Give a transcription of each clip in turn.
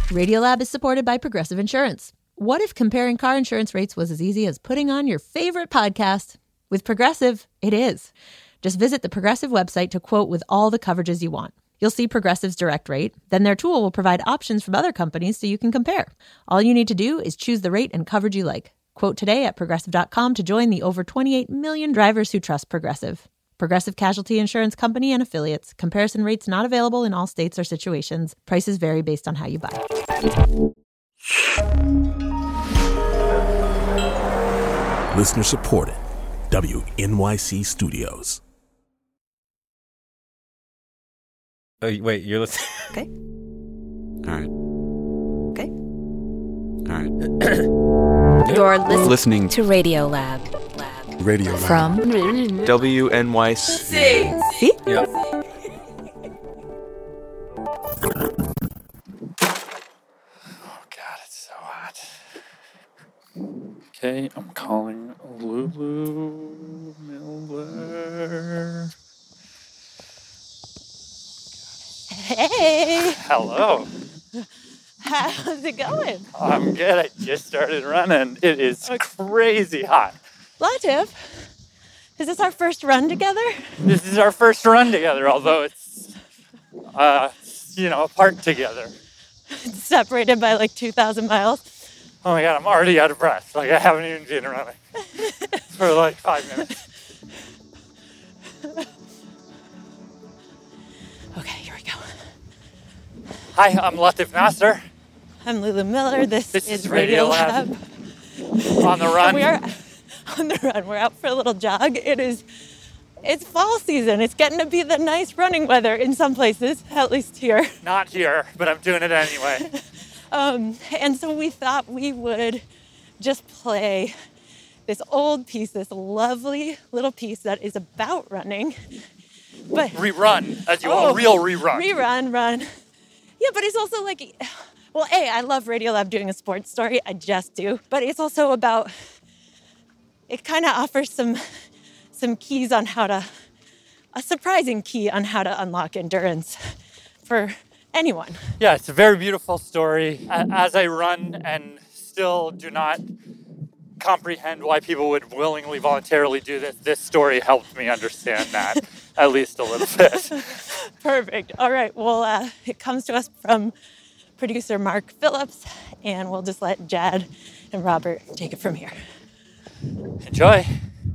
Radiolab is supported by Progressive Insurance. What if comparing car insurance rates was as easy as putting on your favorite podcast? With Progressive, it is. Just visit the Progressive website to quote with all the coverages you want. You'll see Progressive's direct rate. Then their tool will provide options from other companies so you can compare. All you need to do is choose the rate and coverage you like. Quote today at Progressive.com to join the over 28 million drivers who trust Progressive. Progressive Casualty Insurance Company and Affiliates. Comparison rates not available in all states or situations. Prices vary based on how you buy. Listener supported. WNYC Studios. Oh, wait, you're listening? Okay. All right. Okay. All right. You're Listening to Radiolab. Radio Lab. From WNYC. See? Yeah. Oh, God, it's so hot. Okay, I'm calling Lulu Miller. Hey, Hello. how's it going? I'm good. I just started running. It is crazy hot. Latif, is this our first run together? This is our first run together, although it's, apart together. Separated by like 2,000 miles. Oh my God, I'm already out of breath. Like, I haven't even been running for like 5 minutes. Okay, here we go. Hi, I'm Latif Nasser. I'm Lulu Miller. This is Radiolab. Radiolab. On the run. We are on the run. We're out for a little jog. It's fall season. It's getting to be the nice running weather in some places, at least here. Not here, but I'm doing it anyway. And so we thought we would just play this old piece, this lovely little piece that is about running. But Rerun, as you will, real rerun. Run. Yeah, but it's also like, well, I love Radiolab doing a sports story. I just do. But it's also about, it kind of offers some keys on a surprising key on how to unlock endurance for anyone. Yeah, it's a very beautiful story. As I run and still do not comprehend why people would willingly, voluntarily do this story helped me understand that at least a little bit. Perfect. All right. Well, it comes to us from producer Mark Phillips, and we'll just let Jad and Robert take it from here. Enjoy.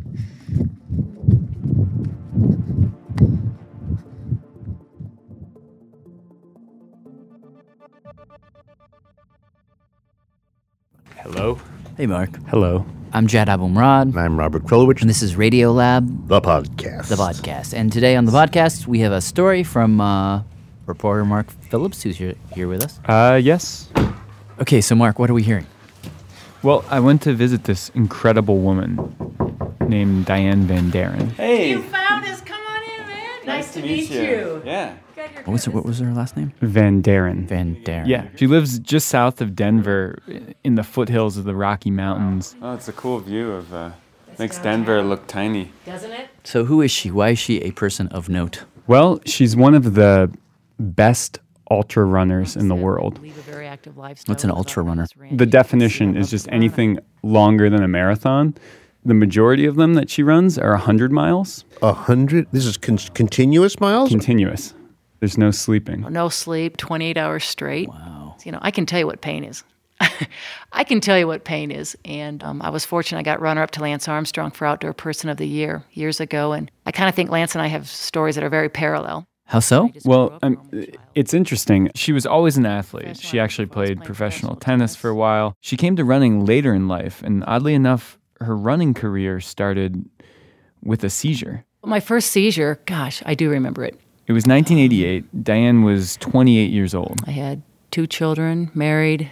Hello. Hey, Mark. Hello. I'm Jad Abumrad. I'm Robert Krulowicz. And this is Radiolab, The podcast. the podcast. And today on the podcast, we have a story from reporter Mark Phillips, who's here with us. Yes. Okay, so Mark, what are we hearing? Well, I went to visit this incredible woman named Diane Van Daren. Hey. You found us. Come on in, man. Nice to meet you. Yeah. What was her last name? Van Daren. Van Daren. Yeah. She lives just south of Denver in the foothills of the Rocky Mountains. Oh, it's a cool view of, makes Denver look tiny. Doesn't it? So who is she? Why is she a person of note? Well, she's one of the best ultra runners in the world. Lead a very active lifestyle. What's an ultra runner? The definition is just anything longer than a marathon. The majority of them that she runs are 100 miles. 100? This is continuous miles? Continuous. There's no sleeping. No sleep, 28 hours straight. Wow. You know, I can tell you what pain is. I can tell you what pain is. And I was fortunate. I got runner-up to Lance Armstrong for Outdoor Person of the Year years ago. And I kind of think Lance and I have stories that are very parallel. How so? Well, it's interesting. She was always an athlete. She actually played professional tennis for a while. She came to running later in life, and oddly enough, her running career started with a seizure. My first seizure, gosh, I do remember it. It was 1988. Diane was 28 years old. I had 2 children, married.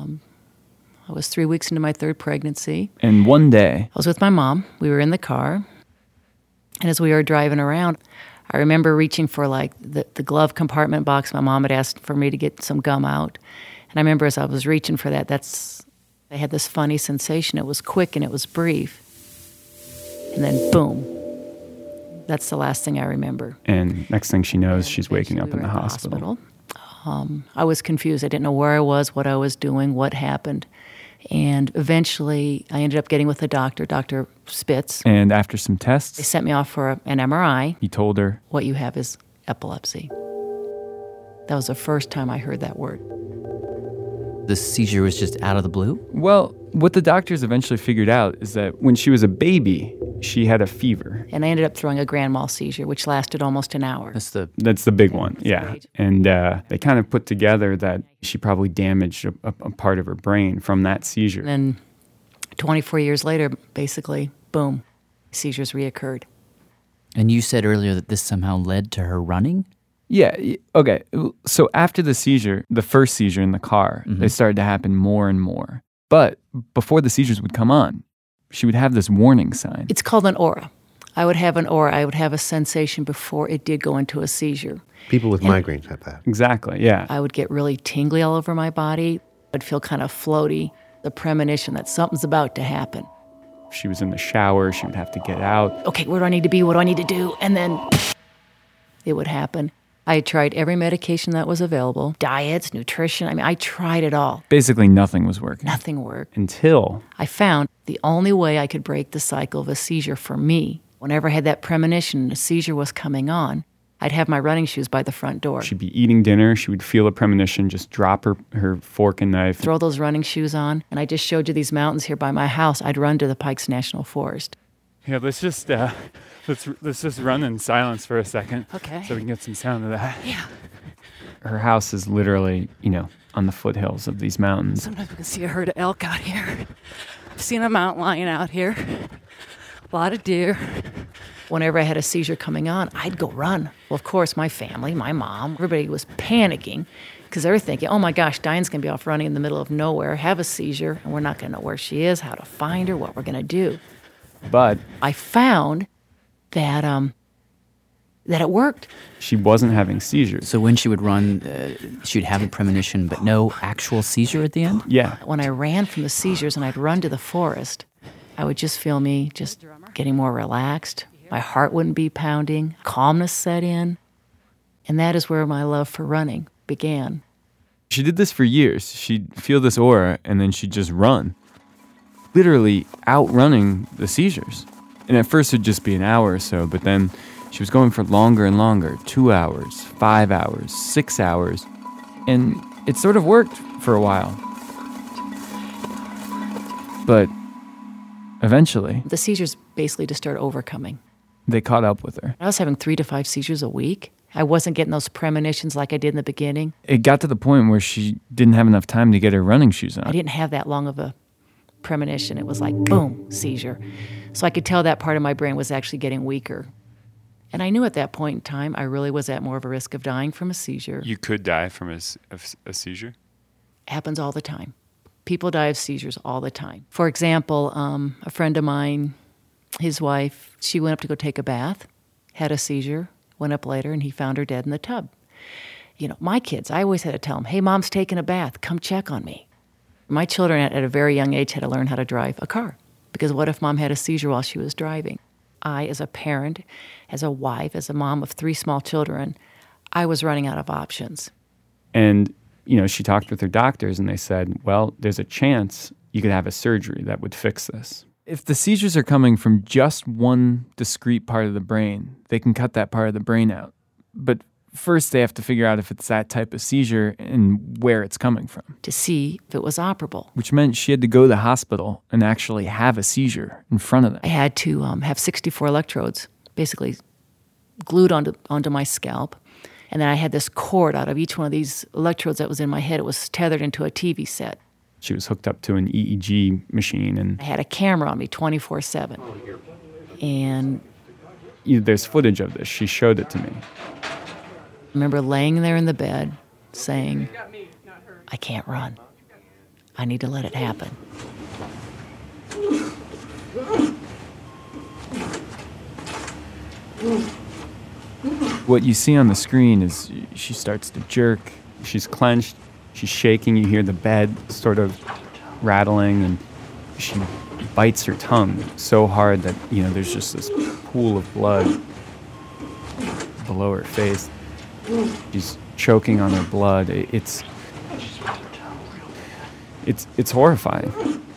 I was 3 weeks into my 3rd pregnancy. And one day, I was with my mom. We were in the car. And as we were driving around, I remember reaching for like the glove compartment box. My mom had asked for me to get some gum out. And I remember as I was reaching for that, I had this funny sensation. It was quick and it was brief. And then boom. That's the last thing I remember. and next thing she knows, she's waking up in the hospital. I was confused. I didn't know where I was, what I was doing, what happened. And eventually, I ended up getting with a doctor, Dr. Spitz. And after some They tests, sent me off for an MRI. he told her, What you have is epilepsy. That was the first time I heard that word. The seizure was just out of the blue? well, what the doctors eventually figured out is that when she was a baby, she had a fever. And I ended up throwing a grand mal seizure, which lasted almost an hour. That's That's the big one, yeah. And they kind of put together that she probably damaged a part of her brain from that seizure. And then 24 years later, basically, boom, seizures reoccurred. And you said earlier that this somehow led to her running? Yeah, okay. So after the seizure, the first seizure in the car, they started to happen more and more. But before the seizures would come on, she would have this warning sign. It's called an aura. I would have an aura. I would have a sensation before it did go into a seizure. People with migraines have that. Exactly, yeah. I would get really tingly all over my body. I'd feel kind of floaty, the premonition that something's about to happen. If she was in the shower, she would have to get out. Okay, where do I need to be? What do I need to do? And then it would happen. I had tried every medication that was available, diets, nutrition. I mean, I tried it all. Basically, nothing was working. Nothing worked. Until I found the only way I could break the cycle of a seizure for me, whenever I had that premonition and a seizure was coming on, I'd have my running shoes by the front door. she'd be eating dinner, she would feel a premonition, just drop her fork and knife. Throw those running shoes on, and I just showed you these mountains here by my house. I'd run to the Pikes National Forest. Yeah, let's just run in silence for a second. Okay. So we can get some sound of that. Yeah. Her house is literally, on the foothills of these mountains. Sometimes we can see a herd of elk out here. I've seen a mountain lion out here. A lot of deer. Whenever I had a seizure coming on, I'd go run. Well, of course, my family, my mom, everybody was panicking because they were thinking, oh my gosh, Diane's going to be off running in the middle of nowhere, have a seizure, and we're not going to know where she is, how to find her, what we're going to do. But I found that it worked. she wasn't having seizures. So when she would run, she'd have a premonition, but no actual seizure at the end? Yeah. When I ran from the seizures and I'd run to the forest, I would just feel me just getting more relaxed. My heart wouldn't be pounding. Calmness set in. And that is where my love for running began. She did this for years. She'd feel this aura and then she'd just run. Literally outrunning the seizures. And at first it'd just be an hour or so, but then she was going for longer and longer. 2 hours, 5 hours, 6 hours. And it sort of worked for a while. But eventually, The seizures basically just started overcoming. they caught up with her. I was having 3 to 5 seizures a week. I wasn't getting those premonitions like I did in the beginning. It got to the point where she didn't have enough time to get her running shoes I on. didn't have that long of a premonition. It was like, boom, seizure. So I could tell that part of my brain was actually getting weaker. And I knew at that point in time I really was at more of a risk of dying from a seizure. You could die from a seizure. Happens all the time. People die of seizures all the time. For example, a friend of mine, his wife, she went up to go take a bath, had a seizure, went up later, and he found her dead in the tub. My kids, I always had to tell them, hey, mom's taking a bath, come check on me. My children at a very young age had to learn how to drive a car, because what if mom had a seizure while she was driving? I, as a parent, as a wife, as a mom of 3 small children, I was running out of options. And, she talked with her doctors and they said, well, there's a chance you could have a surgery that would fix this. If the seizures are coming from just one discrete part of the brain, they can cut that part of the brain out. But first they have to figure out if it's that type of seizure and where it's coming from. To see if it was operable. Which meant she had to go to the hospital and actually have a seizure in front of them. I had to have 64 electrodes basically glued onto my scalp. And then I had this cord out of each one of these electrodes that was in my head. It was tethered into a TV set. She was hooked up to an EEG machine. And I had a camera on me 24/7. And there's footage of this. She showed it to me. I remember laying there in the bed saying, I can't run. I need to let it happen. What you see on the screen is she starts to jerk. She's clenched. She's shaking. You hear the bed sort of rattling, and she bites her tongue so hard that, there's just this pool of blood below her face. She's choking on her blood. It's horrifying.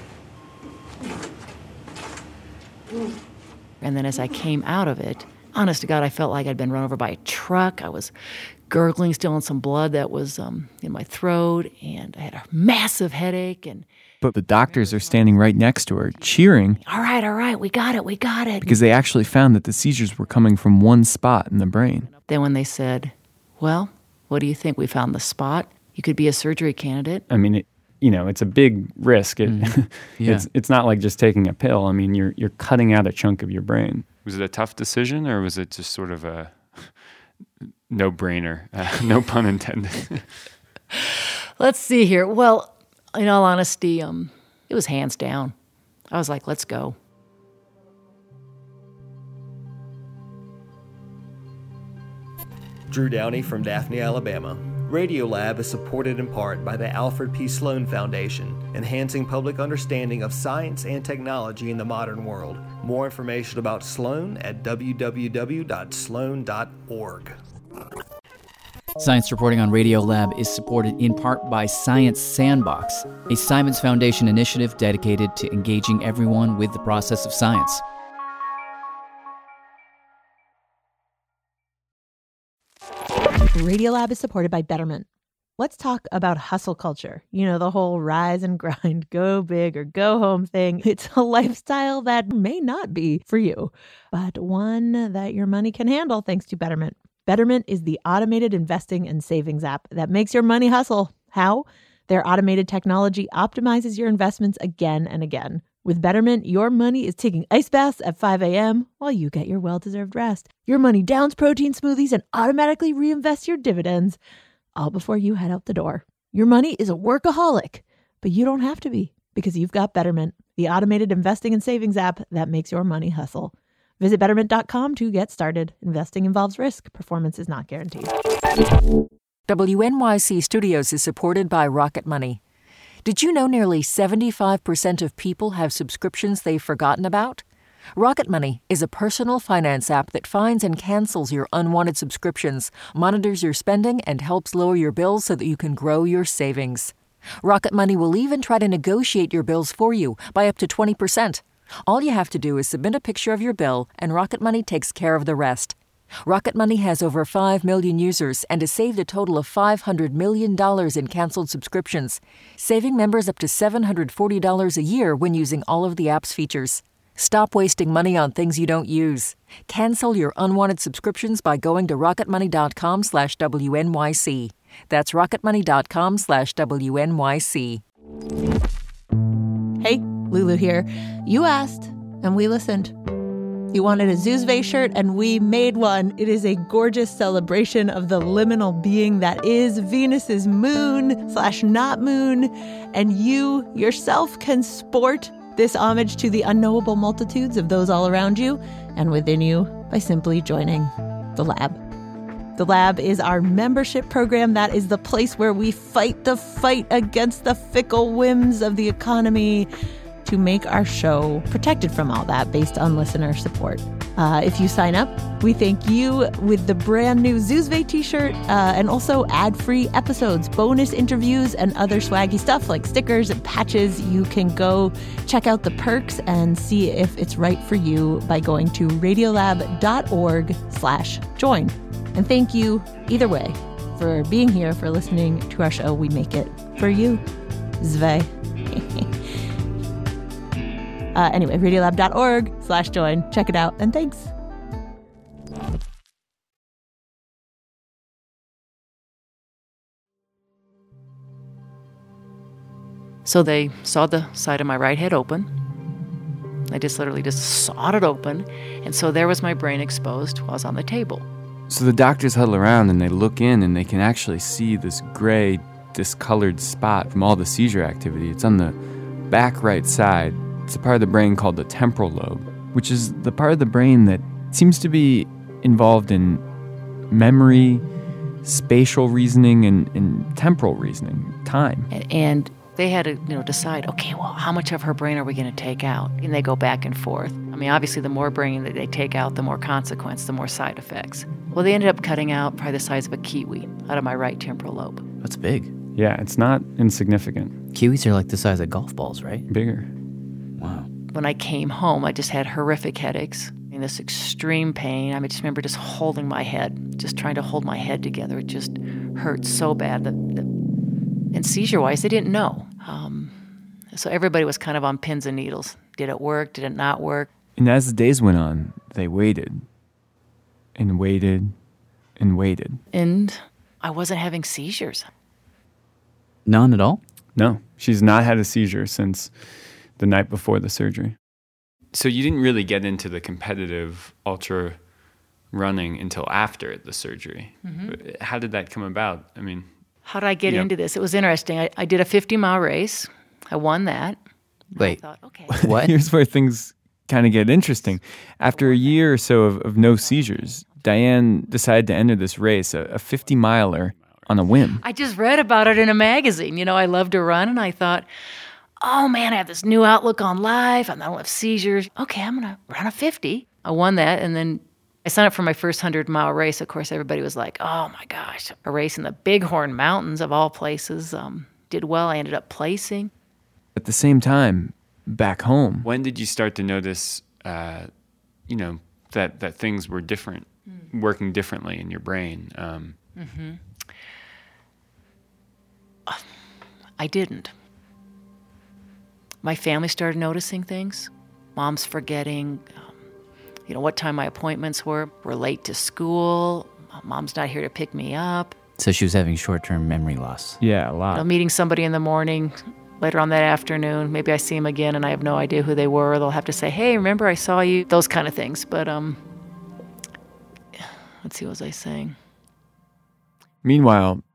And then as I came out of it, honest to God, I felt like I'd been run over by a truck. I was gurgling still on some blood that was in my throat, and I had a massive headache. But the doctors are standing right next to her, cheering. All right, we got it. Because they actually found that the seizures were coming from one spot in the brain. Then when they said, well, what do you think? We found the spot. You could be a surgery candidate. I mean, it's a big risk. It's not like just taking a pill. I mean, you're cutting out a chunk of your brain. Was it a tough decision, or was it just sort of a no-brainer? No pun intended. Let's see here. Well, in all honesty, it was hands down. I was like, let's go. Drew Downey from Daphne, Alabama. Radiolab is supported in part by the Alfred P. Sloan Foundation, enhancing public understanding of science and technology in the modern world. More information about Sloan at www.sloan.org. Science reporting on Radiolab is supported in part by Science Sandbox, a Simons Foundation initiative dedicated to engaging everyone with the process of science. Radiolab is supported by Betterment. Let's talk about hustle culture. You know, the whole rise and grind, go big or go home thing. It's a lifestyle that may not be for you, but one that your money can handle thanks to Betterment. Betterment is the automated investing and savings app that makes your money hustle. How? Their automated technology optimizes your investments again and again. With Betterment, your money is taking ice baths at 5 a.m. while you get your well-deserved rest. Your money downs protein smoothies and automatically reinvests your dividends, all before you head out the door. Your money is a workaholic, but you don't have to be, because you've got Betterment, the automated investing and savings app that makes your money hustle. Visit Betterment.com to get started. Investing involves risk. Performance is not guaranteed. WNYC Studios is supported by Rocket Money. Did you know nearly 75% of people have subscriptions they've forgotten about? Rocket Money is a personal finance app that finds and cancels your unwanted subscriptions, monitors your spending, and helps lower your bills so that you can grow your savings. Rocket Money will even try to negotiate your bills for you by up to 20%. All you have to do is submit a picture of your bill, and Rocket Money takes care of the rest. Rocket Money has over 5 million users and has saved a total of $500 million in canceled subscriptions, saving members up to $740 a year when using all of the app's features. Stop wasting money on things you don't use. Cancel your unwanted subscriptions by going to rocketmoney.com/WNYC. That's rocketmoney.com/WNYC. Hey, Lulu here. You asked, and we listened. You wanted a Zuzve shirt, and we made one. It is a gorgeous celebration of the liminal being that is Venus's moon/not moon, and you yourself can sport this homage to the unknowable multitudes of those all around you and within you by simply joining the Lab. The Lab is our membership program that is the place where we fight the fight against the fickle whims of the economy to make our show protected from all that based on listener support. If you sign up, we thank you with the brand new Zuzve t-shirt and also ad-free episodes, bonus interviews, and other swaggy stuff like stickers and patches. You can go check out the perks and see if it's right for you by going to radiolab.org/join. And thank you either way for being here, for listening to our show. We make it for you. Zve. Anyway, radiolab.org/join. Check it out, and thanks. So they sawed the side of my right head open. They just literally sawed it open. And so there was my brain exposed while I was on the table. So the doctors huddle around and they look in and they can actually see this gray, discolored spot from all the seizure activity. It's on the back right side. It's a part of the brain called the temporal lobe, which is the part of the brain that seems to be involved in memory, spatial reasoning, and temporal reasoning, time. And they had to decide, okay, well, how much of her brain are we going to take out? And they go back and forth. I mean, obviously, the more brain that they take out, the more consequence, the more side effects. Well, they ended up cutting out probably the size of a kiwi out of my right temporal lobe. That's big. Yeah, it's not insignificant. Kiwis are like the size of golf balls, right? Bigger. Wow. When I came home, I just had horrific headaches and this extreme pain. I just remember just holding my head, just trying to hold my head together. It just hurt so bad. And seizure-wise, they didn't know. So everybody was kind of on pins and needles. Did it work? Did it not work? And as the days went on, they waited and waited and waited. And I wasn't having seizures. None at all? No, she's not had a seizure since the night before the surgery. So you didn't really get into the competitive ultra running until after the surgery. Mm-hmm. How did that come about? I mean, how did I get into this? It was interesting. I did a 50-mile race. I won that. Wait, I thought, okay. What? Here's where things kind of get interesting. After a year or so of no seizures, Diane decided to enter this race, a 50-miler, on a whim. I just read about it in a magazine. You know, I love to run, and I thought, oh, man, I have this new outlook on life. I don't have seizures. Okay, I'm going to run a 50. I won that, and then I signed up for my first 100-mile race. Of course, everybody was like, oh, my gosh, a race in the Bighorn Mountains of all places. Did well. I ended up placing. At the same time, back home, when did you start to notice, that things were different, working differently in your brain? I didn't. My family started noticing things. Mom's forgetting, what time my appointments were. We're late to school. Mom's not here to pick me up. So she was having short-term memory loss. Yeah, a lot. Meeting somebody in the morning, later on that afternoon, maybe I see them again and I have no idea who they were. They'll have to say, hey, remember I saw you? Those kind of things. But, let's see, what was I saying? Meanwhile,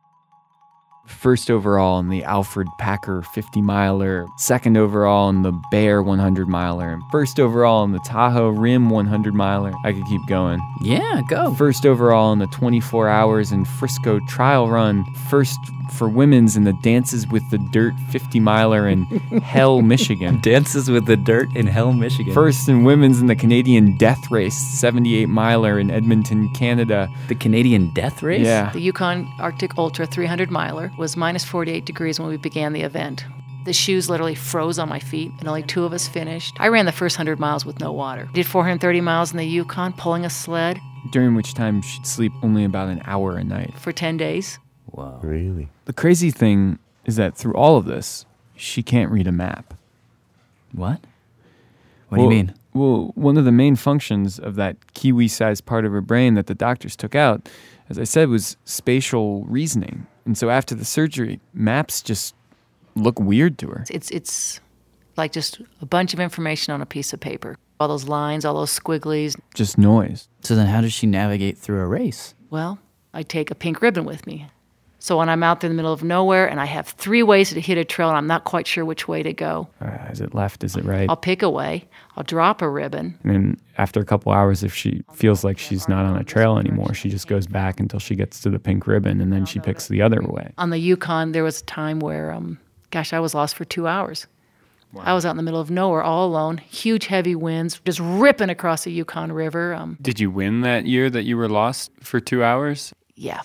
first overall in the Alfred Packer 50-miler, second overall in the Bear 100-miler, and first overall in the Tahoe Rim 100-miler. I could keep going. Yeah, go. First overall in the 24 Hours in Frisco Trial Run. First for women's in the Dances with the Dirt 50-miler in Hell, Michigan. Dances with the Dirt in Hell, Michigan. First in women's in the Canadian Death Race 78-miler in Edmonton, Canada. The Canadian Death Race? Yeah. The Yukon Arctic Ultra 300-miler was minus 48 degrees when we began the event. The shoes literally froze on my feet, and only 2 of us finished. I ran the first 100 miles with no water. Did 430 miles in the Yukon, pulling a sled. During which time she'd sleep only about an hour a night. For 10 days. Wow. Really? The crazy thing is that through all of this, she can't read a map. What? What do you mean? Well, one of the main functions of that kiwi-sized part of her brain that the doctors took out, as I said, was spatial reasoning. And so after the surgery, maps just look weird to her. It's like just a bunch of information on a piece of paper. All those lines, all those squigglies. Just noise. So then how does she navigate through a race? Well, I take a pink ribbon with me. So when I'm out there in the middle of nowhere and I have 3 ways to hit a trail and I'm not quite sure which way to go. Is it left? Is it right? I'll pick a way. I'll drop a ribbon. And then after a couple hours, if she feels like she's not on a trail anymore, she just goes back until she gets to the pink ribbon, and then she picks the other way. On the Yukon, there was a time where, I was lost for 2 hours. Wow. I was out in the middle of nowhere all alone, huge heavy winds, just ripping across the Yukon River. Did you win that year that you were lost for 2 hours? Yeah.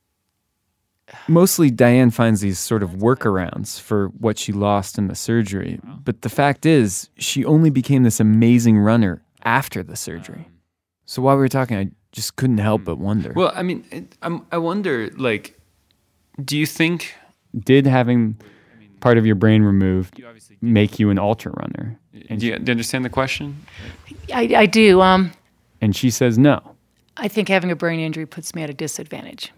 Mostly Diane finds these sort of workarounds for what she lost in the surgery. But the fact is, she only became this amazing runner after the surgery. So while we were talking, I just couldn't help but wonder. Well, I mean, I wonder, do you think... Did having part of your brain removed make you an ultra runner? Do you understand the question? I do. And she says no. I think having a brain injury puts me at a disadvantage.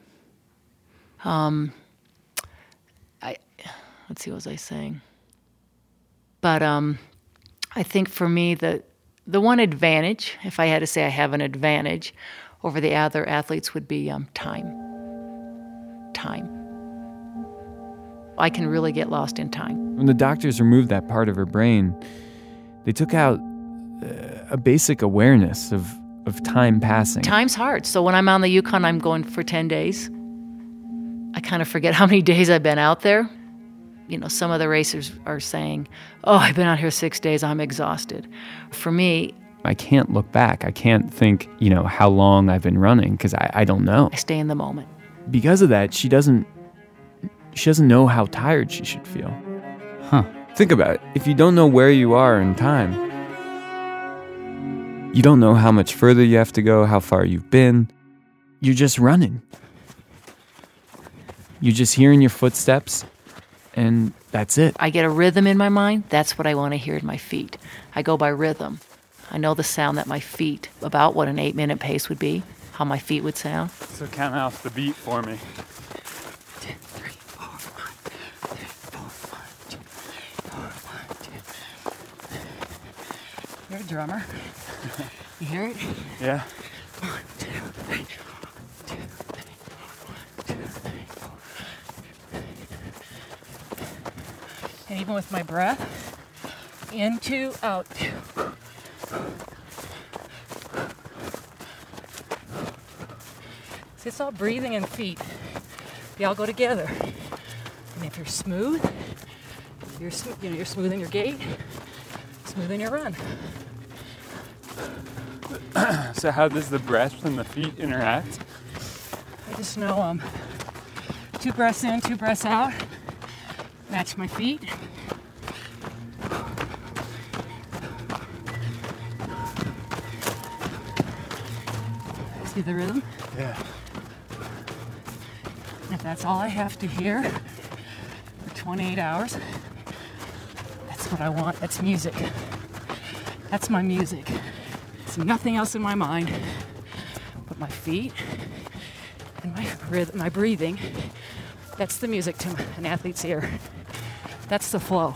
Let's see, what was I saying? But I think for me, the one advantage, if I had to say I have an advantage over the other athletes, would be time. Time. I can really get lost in time. When the doctors removed that part of her brain, they took out a basic awareness of time passing. Time's hard. So when I'm on the Yukon, I'm going for 10 days. I kind of forget how many days I've been out there. Some of the racers are saying, oh, I've been out here 6 days, I'm exhausted. For me, I can't look back. I can't think, how long I've been running because I don't know. I stay in the moment. Because of that, she doesn't know how tired she should feel. Huh. Think about it. If you don't know where you are in time, you don't know how much further you have to go, how far you've been. You're just running. You're just hearing your footsteps, and that's it. I get a rhythm in my mind. That's what I want to hear in my feet. I go by rhythm. I know the sound that my feet, about what an 8-minute pace would be, how my feet would sound. So count off the beat for me. 2, 3, 4, 5, 3, 4, 5, 2, 4, 5, 2. You're a drummer. You hear it? Yeah. 1, 2, 3, 1, 2, 3, 1, 2, 3, 4. And even with my breath, in, 2, out. See, it's all breathing and feet. They all go together. And if you're smooth, you're smoothing your gait, smoothing your run. So how does the breath and the feet interact? I just know 2 breaths in, 2 breaths out. Match my feet. See the rhythm? Yeah. If that's all I have to hear for 28 hours, that's what I want. That's music. That's my music. There's nothing else in my mind but my feet and my rhythm, my breathing. That's the music to an athlete's ear. That's the flow.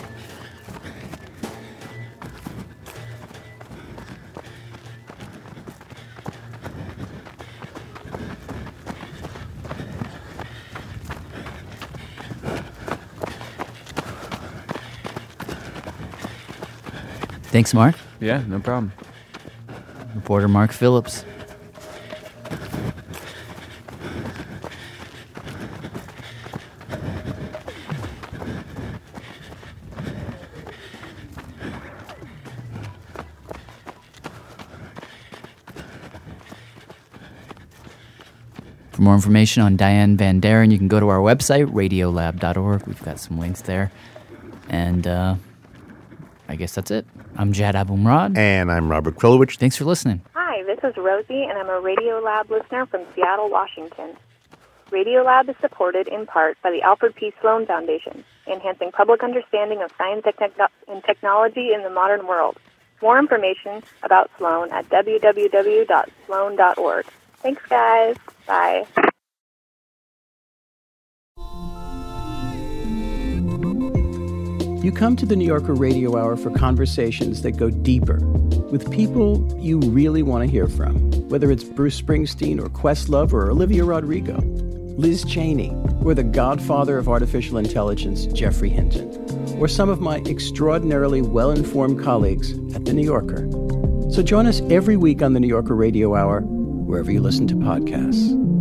Thanks, Mark. Yeah, no problem. Reporter Mark Phillips. For more information on Diane Van Daren, you can go to our website, radiolab.org. We've got some links there. And I guess that's it. I'm Jad Abumrad. And I'm Robert Krulowicz. Thanks for listening. Hi, this is Rosie, and I'm a Radiolab listener from Seattle, Washington. Radiolab is supported in part by the Alfred P. Sloan Foundation, enhancing public understanding of science and technology in the modern world. More information about Sloan at www.sloan.org. Thanks, guys. Bye. You come to the New Yorker Radio Hour for conversations that go deeper with people you really want to hear from, whether it's Bruce Springsteen or Questlove or Olivia Rodrigo, Liz Cheney, or the godfather of artificial intelligence, Geoffrey Hinton, or some of my extraordinarily well-informed colleagues at The New Yorker. So join us every week on the New Yorker Radio Hour, wherever you listen to podcasts.